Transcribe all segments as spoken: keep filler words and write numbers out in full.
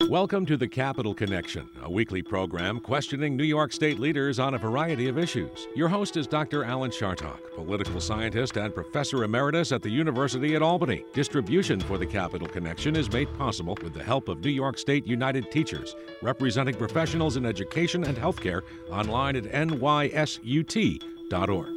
Welcome to the Capital Connection, a weekly program questioning New York State leaders on a variety of issues. Your host is Doctor Alan Chartock, political scientist and professor emeritus at the University at Albany. Distribution for the Capital Connection is made possible with the help of New York State United Teachers, representing professionals in education and healthcare, online at N Y S U T dot org.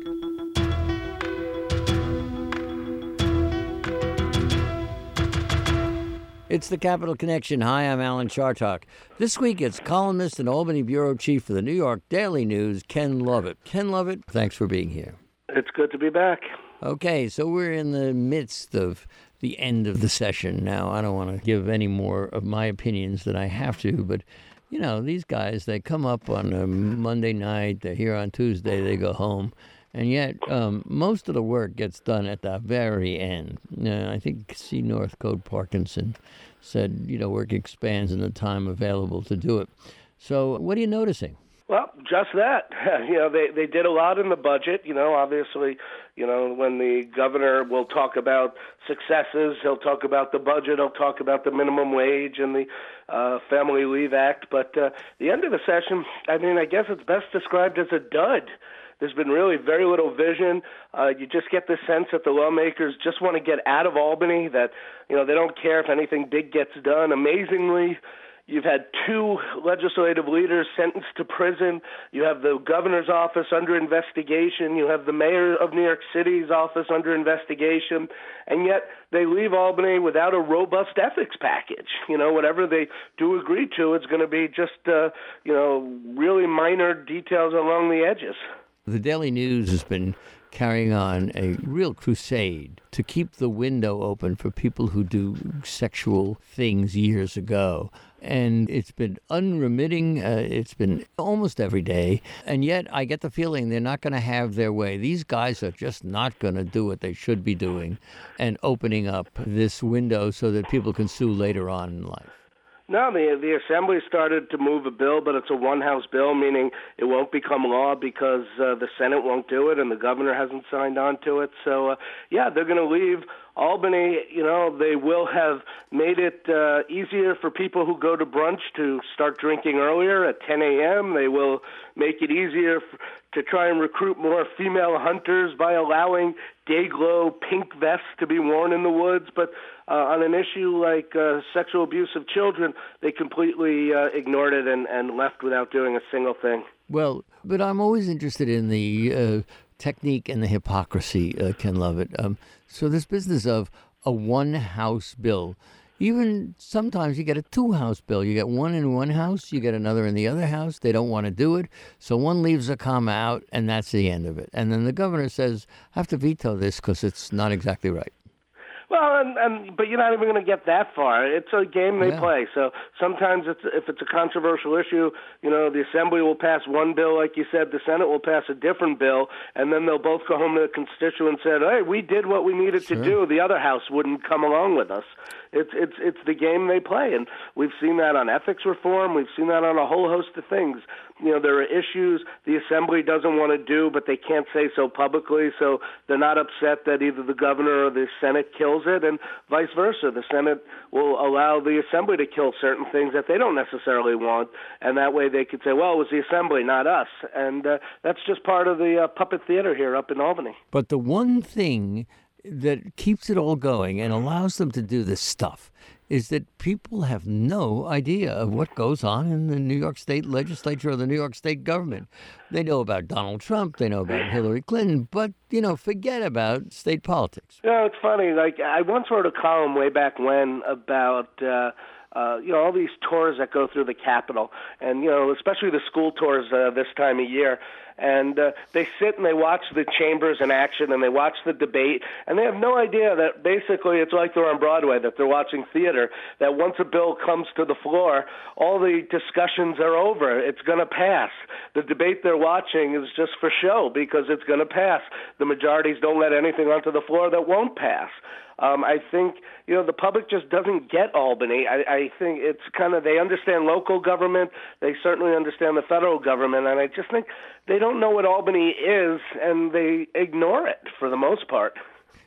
It's the Capital Connection. Hi, I'm Alan Chartock. This week, it's columnist and Albany bureau chief for the New York Daily News, Ken Lovett. Ken Lovett, thanks for being here. It's good to be back. Okay, so we're in the midst of the end of the session now. I don't want to give any more of my opinions than I have to, but, you know, these guys, they come up on a Monday night, they're here on Tuesday, they go home. And yet, um, most of the work gets done at the very end. Uh, I think C. Northcote Parkinson said, you know, work expands in the time available to do it. So what are you noticing? Well, just that. You know, they, they did a lot in the budget. You know, obviously, you know, when the governor will talk about successes, he'll talk about the budget, he'll talk about the minimum wage and the uh, Family Leave Act. But uh, the end of the session, I mean, I guess it's best described as a dud. There's been really very little vision. Uh, you just get the sense that the lawmakers just want to get out of Albany, that, you know, they don't care if anything big gets done. Amazingly, you've had two legislative leaders sentenced to prison. You have the governor's office under investigation. You have the mayor of New York City's office under investigation. And yet they leave Albany without a robust ethics package. You know, whatever they do agree to, it's going to be just, uh, you know, really minor details along the edges. The Daily News has been carrying on a real crusade to keep the window open for people who do sexual things years ago. And it's been unremitting. Uh, it's been almost every day. And yet I get the feeling they're not going to have their way. These guys are just not going to do what they should be doing and opening up this window so that people can sue later on in life. No, the the Assembly started to move a bill, but it's a one-house bill, meaning it won't become law because uh, the Senate won't do it and the governor hasn't signed on to it. So, uh, yeah, they're going to leave Albany. You know, they will have made it uh, easier for people who go to brunch to start drinking earlier at ten a.m. They will make it easier f- to try and recruit more female hunters by allowing day-glow pink vests to be worn in the woods. But uh, on an issue like uh, sexual abuse of children, they completely uh, ignored it and, and left without doing a single thing. Well, but I'm always interested in the uh, technique and the hypocrisy, uh, Ken Lovett. Um, so this business of a one-house bill, even sometimes you get a two-house bill. You get one in one house, you get another in the other house. They don't want to do it. So one leaves a comma out, and that's the end of it. And then the governor says, I have to veto this because it's not exactly right. Well, and, and but you're not even going to get that far. It's a game they yeah. play. So sometimes it's, if it's a controversial issue, you know, the Assembly will pass one bill, like you said, the Senate will pass a different bill, and then they'll both go home to the constituents and say, hey, we did what we needed sure. to do. The other house wouldn't come along with us. It's it's it's the game they play, and we've seen that on ethics reform. We've seen that on a whole host of things. You know, there are issues the Assembly doesn't want to do, but they can't say so publicly, so they're not upset that either the governor or the Senate kills it, and vice versa. The Senate will allow the Assembly to kill certain things that they don't necessarily want, and that way they could say, well, it was the Assembly, not us. And uh, that's just part of the uh, puppet theater here up in Albany. But the one thing that keeps it all going and allows them to do this stuff is that people have no idea of what goes on in the New York State legislature or the New York State government. They know about Donald Trump, they know about Hillary Clinton, but, you know, forget about state politics. You know, it's funny. Like, I once wrote a column way back when about uh, Uh, you know, all these tours that go through the Capitol, and, you know, especially the school tours uh, this time of year. And uh, they sit and they watch the chambers in action and they watch the debate, and they have no idea that basically it's like they're on Broadway, that they're watching theater, that once a bill comes to the floor, all the discussions are over. It's going to pass. The debate they're watching is just for show because it's going to pass. The majorities don't let anything onto the floor that won't pass. Um, I think, you know, the public just doesn't get Albany. I, I think it's kind of, they understand local government. They certainly understand the federal government. And I just think they don't know what Albany is, and they ignore it for the most part.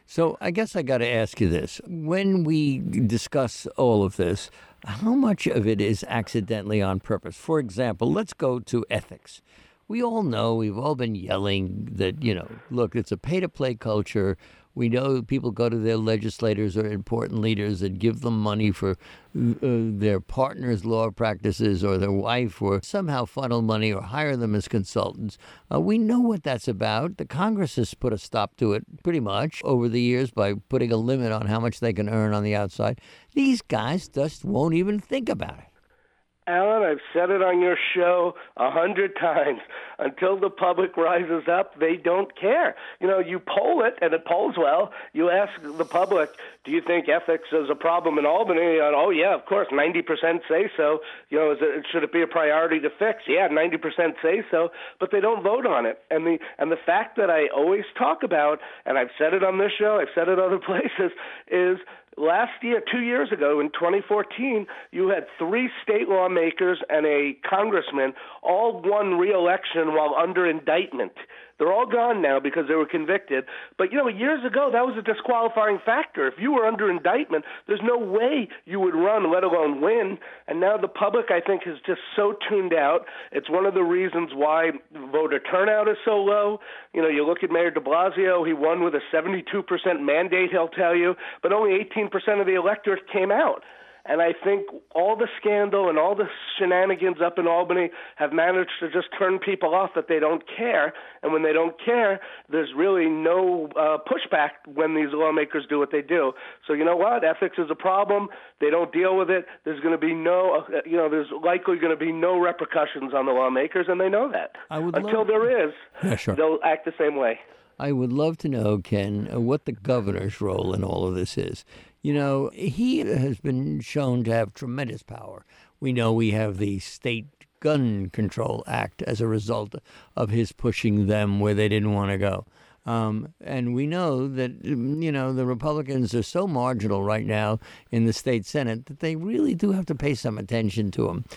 So I guess I got to ask you this. When we discuss all of this, how much of it is accidentally on purpose? For example, let's go to ethics. We all know, we've all been yelling that, you know, look, it's a pay-to-play culture. We know people go to their legislators or important leaders and give them money for uh, their partner's law practices or their wife, or somehow funnel money or hire them as consultants. Uh, we know what that's about. The Congress has put a stop to it pretty much over the years by putting a limit on how much they can earn on the outside. These guys just won't even think about it. Alan, I've said it on your show a hundred times. Until the public rises up, they don't care. You know, you poll it, and it polls well. You ask the public, do you think ethics is a problem in Albany? And, oh, yeah, of course, ninety percent say so. You know, is it, should it be a priority to fix? Yeah, ninety percent say so, but they don't vote on it. And the and the fact that I always talk about, and I've said it on this show, I've said it other places, is last year, two years ago, in twenty fourteen, you had three state lawmakers and a congressman all won re-election while under indictment. They're all gone now because they were convicted. But, you know, years ago, that was a disqualifying factor. If you were under indictment, there's no way you would run, let alone win. And now the public, I think, is just so tuned out. It's one of the reasons why voter turnout is so low. You know, you look at Mayor de Blasio, he won with a seventy-two percent mandate, he'll tell you, but only eighteen percent of the electorate came out. And I think all the scandal and all the shenanigans up in Albany have managed to just turn people off that they don't care. And when they don't care, there's really no uh, pushback when these lawmakers do what they do. So you know what? Ethics is a problem. They don't deal with it. There's going to be no, uh, you know, there's likely going to be no repercussions on the lawmakers, and they know that. I would Until love... there is, yeah, sure. They'll act the same way. I would love to know, Ken, what the governor's role in all of this is. You know, he has been shown to have tremendous power. We know we have the State Gun Control Act as a result of his pushing them where they didn't want to go. Um, and we know that, you know, the Republicans are so marginal right now in the state Senate that they really do have to pay some attention to them.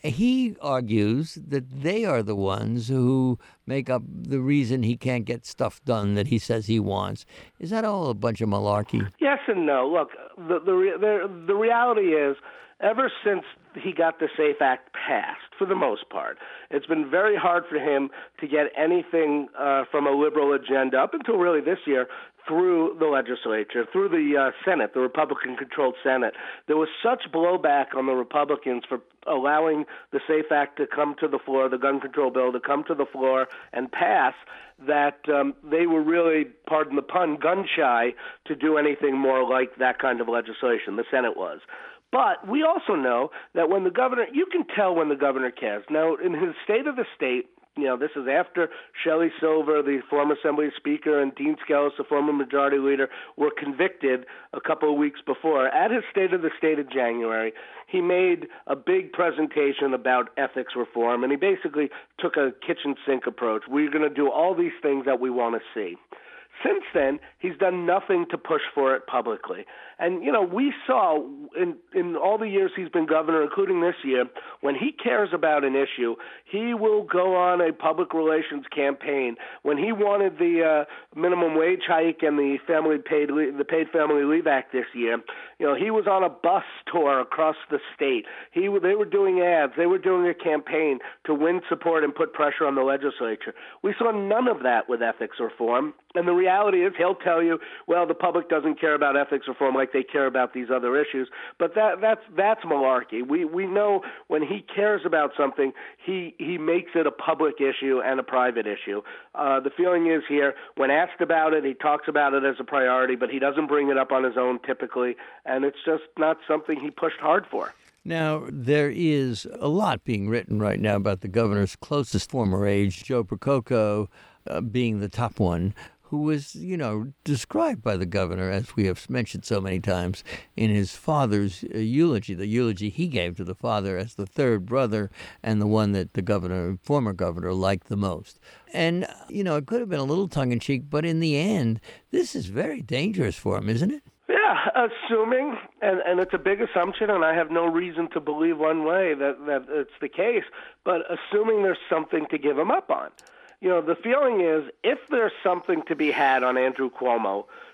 He argues that they are the ones who make up the reason he can't get stuff done that he says he wants. Is that all a bunch of malarkey? Yes and no. Look, the the the, the reality is, ever since he got the SAFE Act passed, for the most part, it's been very hard for him to get anything uh, from a liberal agenda up until really this year through the legislature, through the uh, Senate, the Republican-controlled Senate. There was such blowback on the Republicans for allowing the SAFE Act to come to the floor, the gun control bill to come to the floor and pass, that um, they were really, pardon the pun, gun-shy to do anything more like that kind of legislation. The Senate was. But we also know that when the governor, you can tell when the governor cares. Now, in his State of the State, you know, this is after Shelley Silver, the former Assembly Speaker, and Dean Skelos, the former Majority Leader, were convicted a couple of weeks before. At his State of the State of January, he made a big presentation about ethics reform, and he basically took a kitchen sink approach. We're going to do all these things that we want to see. Since then, he's done nothing to push for it publicly. And, you know, we saw in, in all the years he's been governor, including this year, when he cares about an issue, he will go on a public relations campaign. When he wanted the uh, minimum wage hike and the family paid the Paid Family Leave Act this year, you know, he was on a bus tour across the state. He They were doing ads. They were doing a campaign to win support and put pressure on the legislature. We saw none of that with ethics reform. And the reality is he'll tell you, well, the public doesn't care about ethics reform like they care about these other issues. But that that's that's malarkey. We we know when he cares about something, he, he makes it a public issue and a private issue. Uh, the feeling is here, when asked about it, he talks about it as a priority, but he doesn't bring it up on his own typically, and it's just not something he pushed hard for. Now, there is a lot being written right now about the governor's closest former aide, Joe Prococo, uh, being the top one, who was, you know, described by the governor, as we have mentioned so many times, in his father's uh, eulogy, the eulogy he gave to the father as the third brother and the one that the governor, former governor, liked the most. And, you know, it could have been a little tongue-in-cheek, but in the end, this is very dangerous for him, isn't it? Yeah, assuming, and, and it's a big assumption, and I have no reason to believe one way that, that it's the case, but assuming there's something to give him up on. You know, the feeling is if there's something to be had on Andrew Cuomo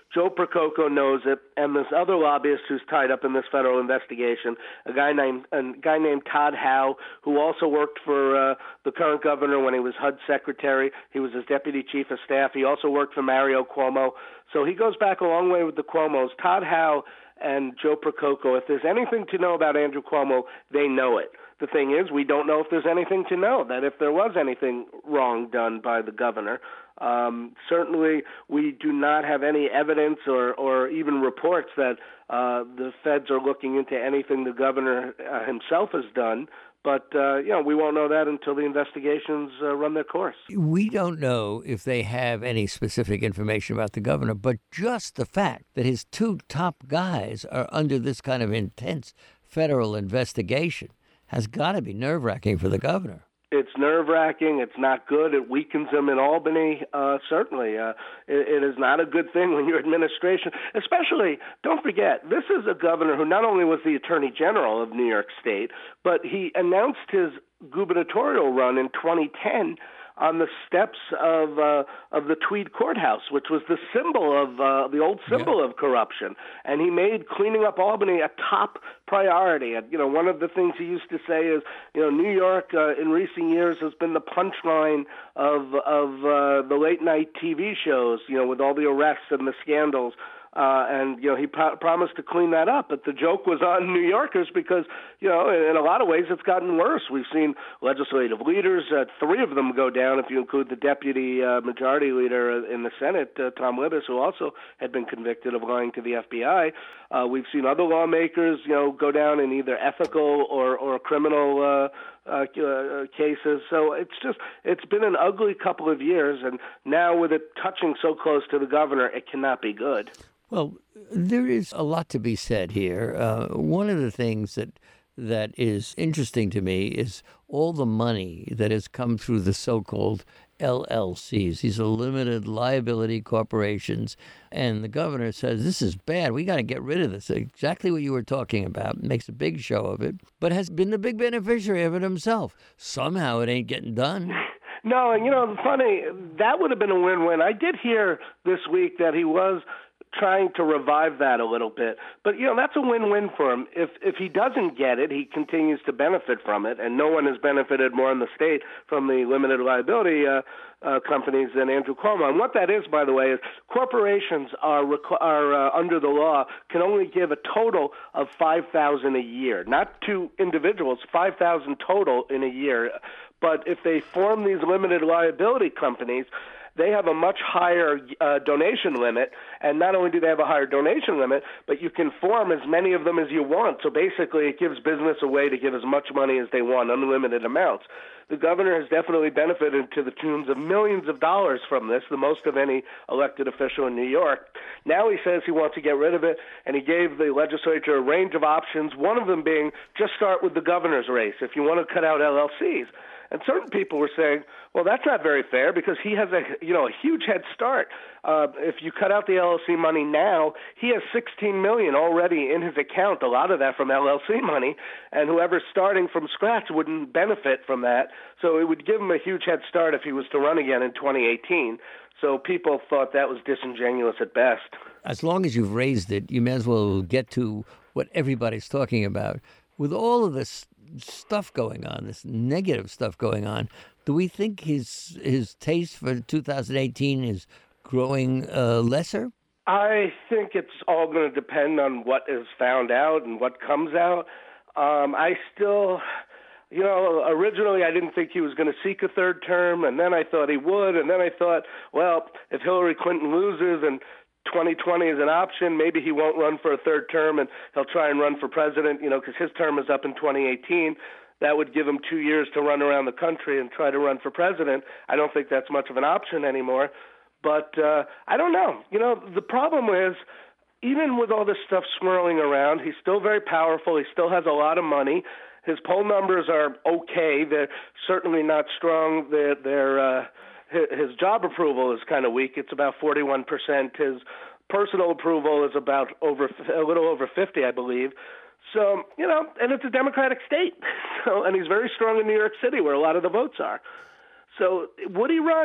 Joe Prococo knows it, and this other lobbyist who's tied up in this federal investigation, a guy named a guy named Todd Howe, who also worked for uh, the current governor when he was H U D secretary. He was his deputy chief of staff. He also worked for Mario Cuomo. So he goes back a long way with the Cuomos. Todd Howe and Joe Prococo, if there's anything to know about Andrew Cuomo, they know it. The thing is, we don't know if there's anything to know, that if there was anything wrong done by the governor. Um, certainly, we do not have any evidence or, or even reports that uh, the feds are looking into anything the governor uh, himself has done. But, uh, you know, we won't know that until the investigations uh, run their course. We don't know if they have any specific information about the governor, but just the fact that his two top guys are under this kind of intense federal investigation has got to be nerve-wracking for the governor. It's nerve-wracking. It's not good. It weakens them in Albany, uh, certainly. Uh, it, it is not a good thing when your administration, especially, don't forget, this is a governor who not only was the Attorney General of New York State, but he announced his gubernatorial run in twenty ten on the steps of uh, of the Tweed Courthouse, which was the symbol of uh, the old symbol yeah. of corruption, and he made cleaning up Albany a top priority. And, you know, one of the things he used to say is, you know, New York uh, in recent years has been the punchline of of uh, the late night T V shows, you know, with all the arrests and the scandals. Uh, and, you know, he pro- promised to clean that up. But the joke was on New Yorkers because, you know, in, in a lot of ways it's gotten worse. We've seen legislative leaders, uh, three of them go down, if you include the deputy uh, majority leader in the Senate, uh, Tom Libous, who also had been convicted of lying to the F B I. Uh, we've seen other lawmakers, you know, go down in either ethical or, or criminal uh, uh, uh, cases. So it's just, it's been an ugly couple of years. And now with it touching so close to the governor, it cannot be good. Well, there is a lot to be said here. Uh, one of the things that that is interesting to me is all the money that has come through the so-called L L Cs. These are limited liability corporations. And the governor says, this is bad. We got to get rid of this. Exactly what you were talking about. Makes a big show of it, but has been the big beneficiary of it himself. Somehow it ain't getting done. No, and, you know, funny, that would have been a win-win. I did hear this week that he was trying to revive that a little bit. But, you know, that's a win-win for him. If if he doesn't get it, he continues to benefit from it, and no one has benefited more in the state from the limited liability uh, uh, companies than Andrew Cuomo. And what that is, by the way, is corporations are, requ- are uh, under the law, can only give a total of five thousand dollars a year, not to individuals, five thousand dollars total in a year. But if they form these limited liability companies, they have a much higher uh, donation limit, and not only do they have a higher donation limit, but you can form as many of them as you want. So basically it gives business a way to give as much money as they want, unlimited amounts. The governor has definitely benefited to the tunes of millions of dollars from this, the most of any elected official in New York. Now he says he wants to get rid of it, and he gave the legislature a range of options, one of them being just start with the governor's race if you want to cut out L L Cs. And certain people were saying, well, that's not very fair because he has a you know a huge head start. Uh, if you cut out the L L C money now, he has sixteen million dollars already in his account, a lot of that from L L C money, and whoever's starting from scratch wouldn't benefit from that. So it would give him a huge head start if he was to run again in twenty eighteen. So people thought that was disingenuous at best. As long as you've raised it, you may as well get to what everybody's talking about. With all of this stuff going on, this negative stuff going on, do we think his his taste for two thousand eighteen is growing uh, lesser? I think it's all going to depend on what is found out and what comes out. Um, I still, you know, originally I didn't think he was going to seek a third term, and then I thought he would, and then I thought, well, if Hillary Clinton loses and twenty twenty is an option, maybe he won't run for a third term and he'll try and run for president, you know, because his term is up in twenty eighteen. That would give him two years to run around the country and try to run for president. I don't think that's much of an option anymore. But uh, I don't know. You know, the problem is, even with all this stuff swirling around, he's still very powerful. He still has a lot of money. His poll numbers are okay. They're certainly not strong. They're, they're uh, his job approval is kind of weak. It's about forty-one percent. His personal approval is about over a little over fifty, I believe. So, you know, and it's a Democratic state. So, and he's very strong in New York City, where a lot of the votes are. So would he run?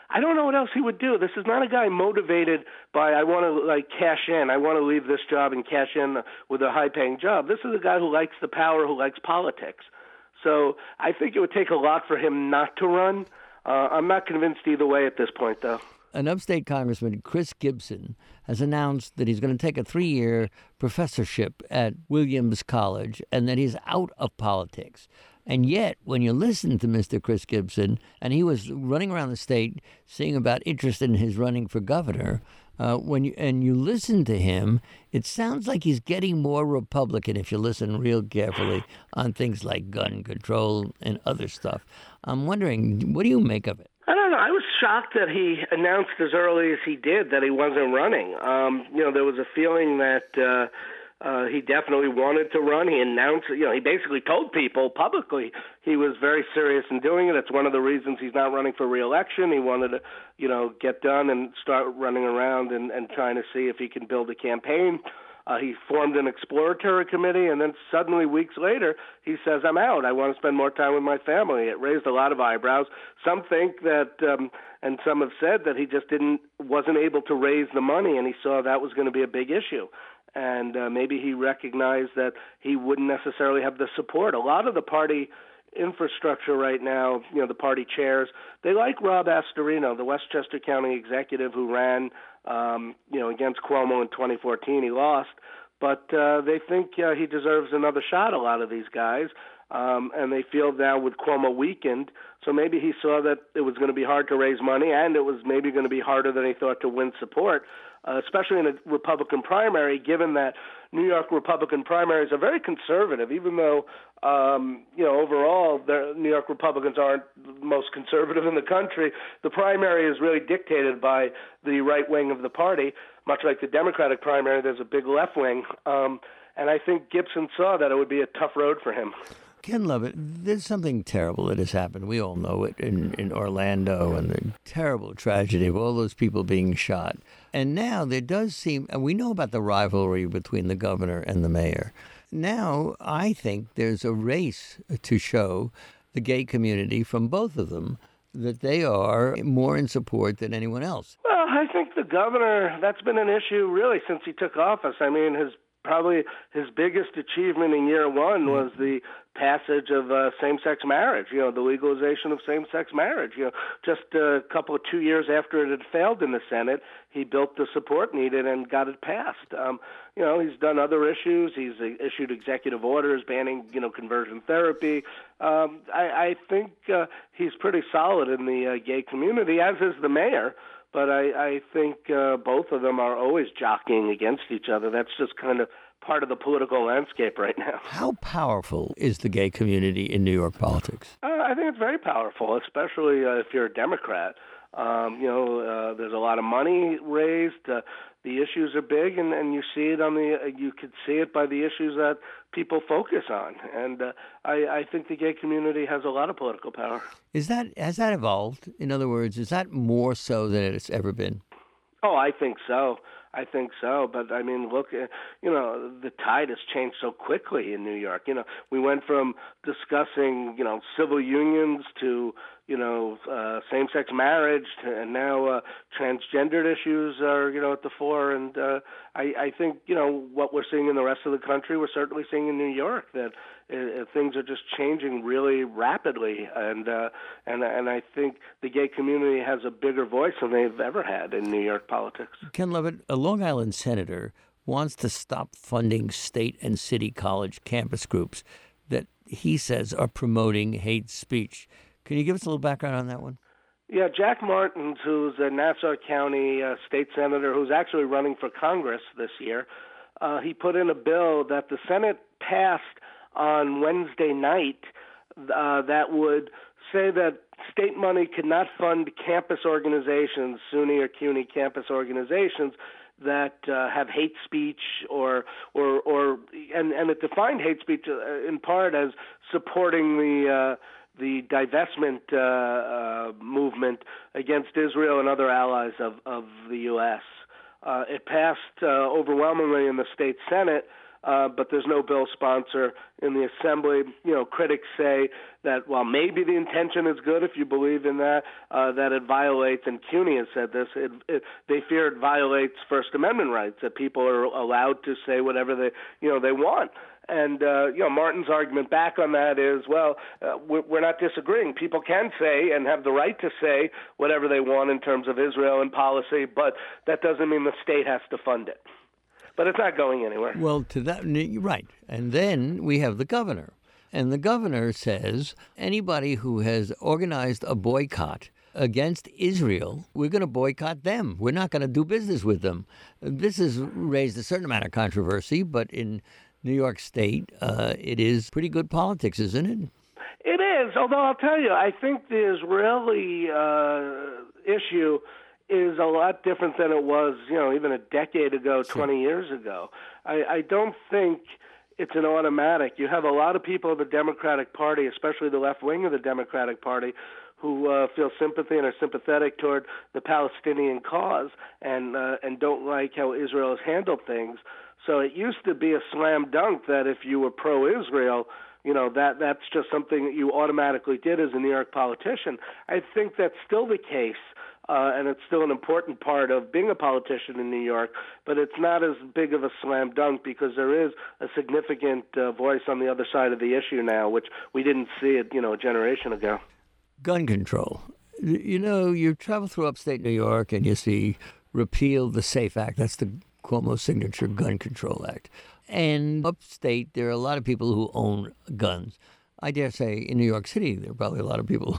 I don't know what else he would do. This is not a guy motivated by, I want to like cash in. I want to leave this job and cash in with a high-paying job. This is a guy who likes the power, who likes politics. So I think it would take a lot for him not to run. Uh, I'm not convinced either way at this point, though. An upstate Congressman, Chris Gibson, has announced that he's going to take a three-year professorship at Williams College and that he's out of politics. And yet, when you listen to Mister Chris Gibson, and he was running around the state saying about interest in his running for governor, uh, when you and you listen to him, it sounds like he's getting more Republican if you listen real carefully on things like gun control and other stuff. I'm wondering, what do you make of it? I don't know. I was shocked that he announced as early as he did that he wasn't running. Um, you know, there was a feeling that uh, uh, he definitely wanted to run. He announced, you know, he basically told people publicly he was very serious in doing it. It's one of the reasons he's not running for re-election. He wanted to, you know, get done and start running around and, and trying to see if he can build a campaign. Uh, he formed an exploratory committee, and then suddenly, weeks later, he says, I'm out. I want to spend more time with my family. It raised a lot of eyebrows. Some think that, um, and some have said that he just didn't, wasn't able to raise the money, and he saw that was going to be a big issue. And uh, maybe he recognized that he wouldn't necessarily have the support. A lot of the party infrastructure right now, you know, the party chairs, they like Rob Astorino, the Westchester County executive who ran, um, you know, against Cuomo in twenty fourteen. He lost, but uh, they think uh, he deserves another shot, a lot of these guys, um, and they feel now with Cuomo weakened, so maybe he saw that it was going to be hard to raise money, and it was maybe going to be harder than he thought to win support, uh, especially in a Republican primary, given that New York Republican primaries are very conservative, even though, um, you know, overall, the New York Republicans aren't the most conservative in the country. The primary is really dictated by the right wing of the party. Much like the Democratic primary, there's a big left wing. Um, and I think Gibson saw that it would be a tough road for him. Ken Lovett, there's something terrible that has happened. We all know it in, in Orlando and the terrible tragedy of all those people being shot. And now there does seem, and we know about the rivalry between the governor and the mayor. Now I think there's a race to show the gay community from both of them that they are more in support than anyone else. Well, I think the governor, that's been an issue really since he took office. I mean, his probably his biggest achievement in year one was the passage of uh, same-sex marriage, you know, the legalization of same-sex marriage. You know, just a couple of two years after it had failed in the Senate, he built the support needed and got it passed. Um, you know, he's done other issues. He's uh, issued executive orders banning, you know, conversion therapy. Um, I, I think uh, he's pretty solid in the uh, gay community, as is the mayor. But I, I think uh, both of them are always jockeying against each other. That's just kind of part of the political landscape right now. How powerful is the gay community in New York politics? Uh, I think it's very powerful, especially uh, if you're a Democrat. Um, you know, uh, there's a lot of money raised. Uh, the issues are big, and, and you see it on the. Uh, you could see it by the issues that people focus on, and uh, I, I think the gay community has a lot of political power. Is that has that evolved? In other words, is that more so than it's ever been? Oh, I think so. I think so. But, I mean, look, you know, the tide has changed so quickly in New York. You know, we went from discussing, you know, civil unions to, you know, uh, same-sex marriage, to, and now uh, transgendered issues are, you know, at the fore. And uh, I, I think, you know, what we're seeing in the rest of the country, we're certainly seeing in New York, that uh, things are just changing really rapidly. And, uh, and, and I think the gay community has a bigger voice than they've ever had in New York politics. Ken Lovett, a Long Island senator, wants to stop funding state and city college campus groups that he says are promoting hate speech. Can you give us a little background on that one? Yeah, Jack Martins, who's a Nassau County uh, state senator who's actually running for Congress this year, uh, he put in a bill that the Senate passed on Wednesday night uh, that would say that state money could not fund campus organizations, SUNY or CUNY campus organizations, that uh, have hate speech or or or and and it defined hate speech uh, in part as supporting the uh, the divestment uh, uh, movement against Israel and other allies of of the U S. Uh, it passed uh, overwhelmingly in the state Senate. uh, but there's no bill sponsor in the Assembly. You know, critics say that while maybe the intention is good, if you believe in that, uh, that it violates, and CUNY has said this, it, it, they fear it violates First Amendment rights, that people are allowed to say whatever they, you know, they want. And, uh, you know, Martin's argument back on that is, well, uh, we're not disagreeing. People can say and have the right to say whatever they want in terms of Israel and policy, but that doesn't mean the state has to fund it. But it's not going anywhere. Well, to that, right. And then we have the governor. And the governor says anybody who has organized a boycott against Israel, we're going to boycott them. We're not going to do business with them. This has raised a certain amount of controversy, but in New York State, uh, it is pretty good politics, isn't it? It is, although I'll tell you, I think the Israeli uh, issue is a lot different than it was, you know, even a decade ago, sure. twenty years ago. I, I don't think it's an automatic. You have a lot of people in the Democratic Party, especially the left wing of the Democratic Party, who uh, feel sympathy and are sympathetic toward the Palestinian cause and uh, and don't like how Israel has handled things. So it used to be a slam dunk that if you were pro-Israel, you know, that that's just something that you automatically did as a New York politician. I think that's still the case, uh, and it's still an important part of being a politician in New York, but it's not as big of a slam dunk because there is a significant uh, voice on the other side of the issue now, which we didn't see it, you know, a generation ago. Gun control. You know, you travel through upstate New York and you see repeal the SAFE Act. That's the Cuomo signature Gun Control Act. And upstate, there are a lot of people who own guns. I dare say in New York City, there are probably a lot of people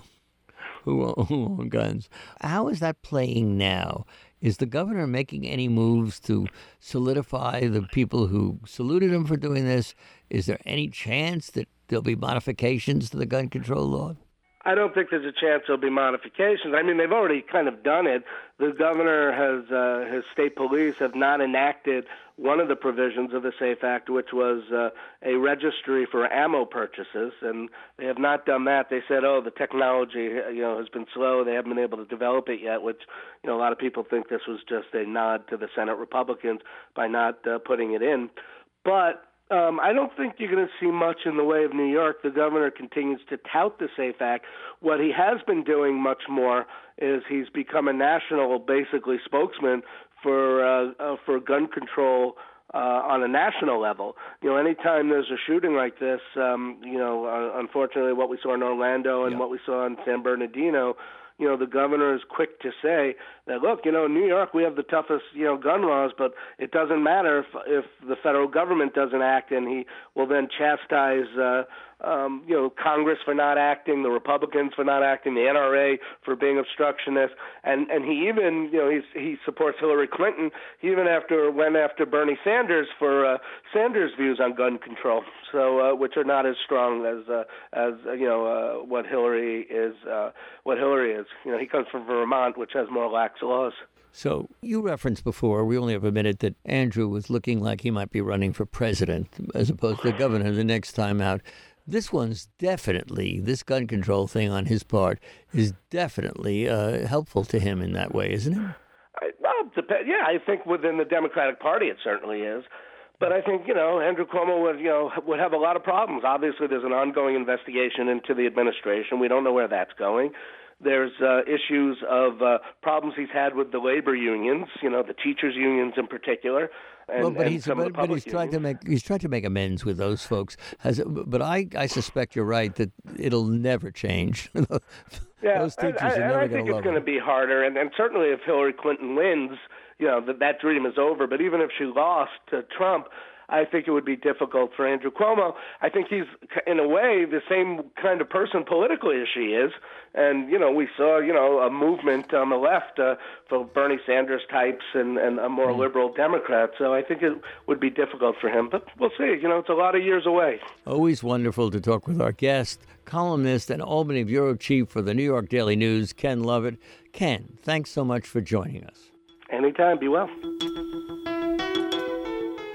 who own, who own guns. How is that playing now? Is the governor making any moves to solidify the people who saluted him for doing this? Is there any chance that there'll be modifications to the gun control law? I don't think there's a chance there'll be modifications. I mean, they've already kind of done it. The governor has, uh, his state police have not enacted one of the provisions of the SAFE Act, which was uh, a registry for ammo purchases, and they have not done that. They said, oh, the technology, you know, has been slow. They haven't been able to develop it yet, which, you know, a lot of people think this was just a nod to the Senate Republicans by not uh, putting it in. But Um, I don't think you're going to see much in the way of New York. The governor continues to tout the SAFE Act. What he has been doing much more is he's become a national, basically, spokesman for uh, uh, for gun control uh, on a national level. You know, anytime there's a shooting like this, um, you know, uh, unfortunately what we saw in Orlando and yeah. what we saw in San Bernardino, you know, the governor is quick to say that, look, you know, in New York we have the toughest, you know, gun laws, but it doesn't matter if, if the federal government doesn't act, and he will then chastise, uh, um, you know, Congress for not acting, the Republicans for not acting, the N R A for being obstructionist, and and he even, you know, he's, he supports Hillary Clinton. He even after went after Bernie Sanders for uh, Sanders' views on gun control, so uh, which are not as strong as uh, as uh, you know uh, what Hillary is. Uh, what Hillary is, you know, he comes from Vermont, which has more lax laws. So you referenced before, we only have a minute, that Andrew was looking like he might be running for president as opposed to governor the next time out. This one's definitely, this gun control thing on his part is definitely uh, helpful to him in that way, isn't it? I, well, dep- yeah, I think within the Democratic Party it certainly is. But I think, you know, Andrew Cuomo would, you know, would have a lot of problems. Obviously, there's an ongoing investigation into the administration. We don't know where that's going. There's uh, issues of uh, problems he's had with the labor unions, you know, the teachers' unions in particular. And, well, but and he's some but, of the but he's trying to make he's trying to make amends with those folks. Has, but I, I suspect you're right that it'll never change. Yeah, those teachers and, are and never I think it's going to it. be harder. And, and certainly, if Hillary Clinton wins, you know, that that dream is over. But even if she lost to Trump, I think it would be difficult for Andrew Cuomo. I think he's, in a way, the same kind of person politically as she is. And, you know, we saw, you know, a movement on the left uh, for Bernie Sanders types and, and a more mm. liberal Democrat. So I think it would be difficult for him. But we'll see. You know, it's a lot of years away. Always wonderful to talk with our guest, columnist and Albany bureau chief for the New York Daily News, Ken Lovett. Ken, thanks so much for joining us. Anytime. Be well.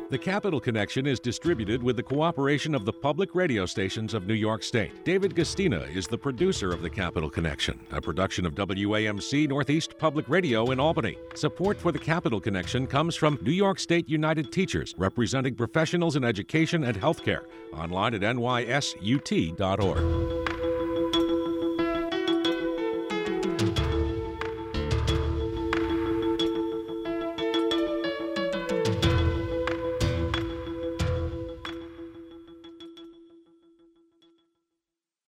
The Capital Connection is distributed with the cooperation of the public radio stations of New York State. David Gastina is the producer of The Capital Connection, a production of W A M C Northeast Public Radio in Albany. Support for The Capital Connection comes from New York State United Teachers, representing professionals in education and healthcare. Online at N Y S U T dot org.